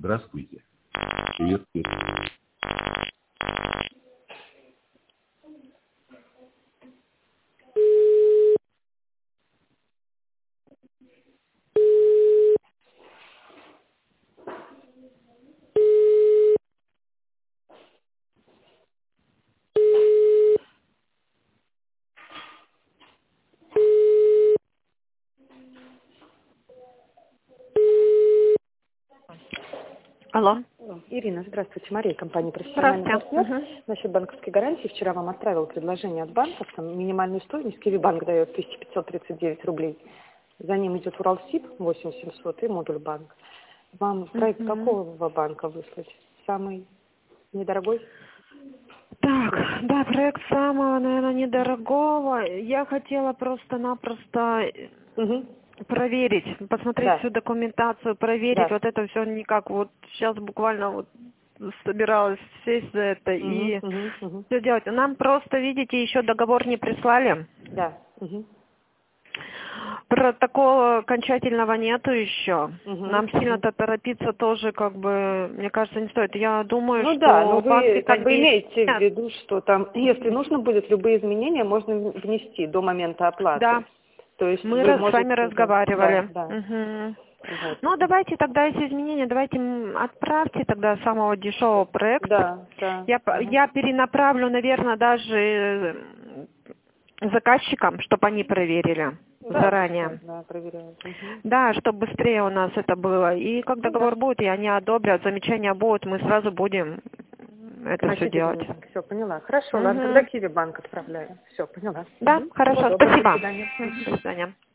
Здравствуйте. Приветствую. Алло. Ирина, здравствуйте. Мария, компания «Профессиональный партнер». Здравствуйте. Насчет банковской гарантии. Вчера вам отправил предложение от банков. Там минимальную стоимость Киви-банк дает 1539 рублей. За ним идет Уралсиб 8700 и модуль банк. Вам проект какого банка выслать? Самый недорогой? Так, да, проект самого, наверное, недорогого. Я хотела просто-напросто проверить, посмотреть всю документацию, проверить вот это все никак. Вот сейчас буквально вот собиралась сесть за это и все делать. Нам просто, видите, еще договор не прислали. Да. Протокола окончательного нету еще. Нам сильно-то торопиться тоже, как бы, мне кажется, не стоит. Я думаю, ну что... да, но вы как бы имеете в виду, что там, если нужно будет, любые изменения можно внести до момента оплаты. Да. То есть мы с вами разговаривали. Да. Вот. Ну, давайте тогда, если изменения, давайте отправьте тогда самого дешевого проекта. Да. Я перенаправлю, наверное, даже заказчикам, чтобы они проверили заранее. Да, проверяют. Да, чтобы быстрее у нас это было. И как договор будет, и они одобрят, замечания будут, мы сразу будем это все делать. Все, поняла. Хорошо, ладно, тогда Киви-банк отправляю. Все, поняла. Да, хорошо, спасибо. До свидания. До свидания.